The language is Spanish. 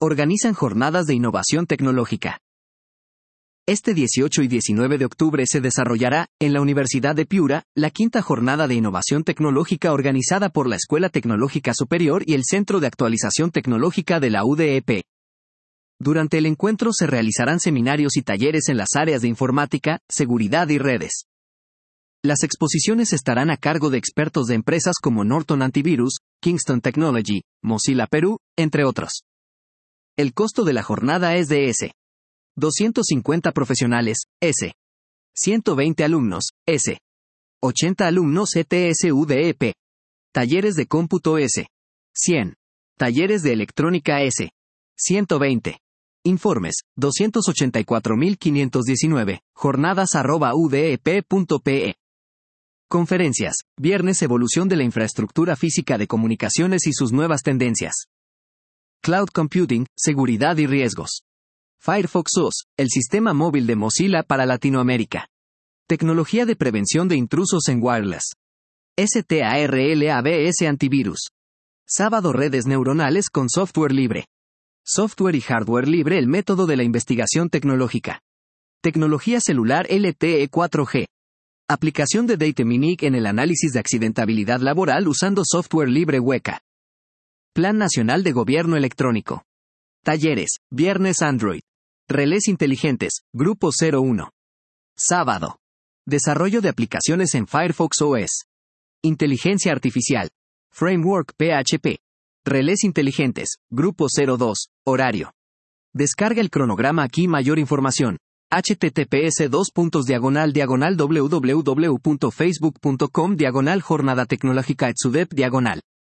organizan jornadas de innovación tecnológica. Este 18 y 19 de octubre se desarrollará, en la Universidad de Piura, la quinta jornada de innovación tecnológica organizada por la Escuela Tecnológica Superior y el Centro de Actualización Tecnológica de la UDEP. Durante el encuentro se realizarán seminarios y talleres en las áreas de informática, seguridad y redes. Las exposiciones estarán a cargo de expertos de empresas como Norton Antivirus, Kingston Technology, Mozilla Perú, entre otros. El costo de la jornada es de S. 250 profesionales, S. 120 alumnos, S. 80 alumnos ETS-UDEP. Talleres de cómputo S. 100. Talleres de electrónica S. 120. Informes, 284.519, jornadas@udep.pe. Conferencias, viernes evolución de la infraestructura física de comunicaciones y sus nuevas tendencias. Cloud Computing, seguridad y riesgos. Firefox OS, el sistema móvil de Mozilla para Latinoamérica. Tecnología de prevención de intrusos en wireless. STARLABS Antivirus. Sábado redes neuronales con software libre. Software y hardware libre, el método de la investigación tecnológica. Tecnología celular LTE 4G. Aplicación de DataMinic en el análisis de accidentabilidad laboral usando software libre Weka. Plan Nacional de Gobierno Electrónico. Talleres, viernes Android. Relés inteligentes, Grupo 01. Sábado. Desarrollo de aplicaciones en Firefox OS. Inteligencia artificial. Framework PHP. Relés inteligentes, Grupo 02, horario. Descarga el cronograma aquí. Mayor información. https://www.facebook.com/jornada tecnológica @sudep/.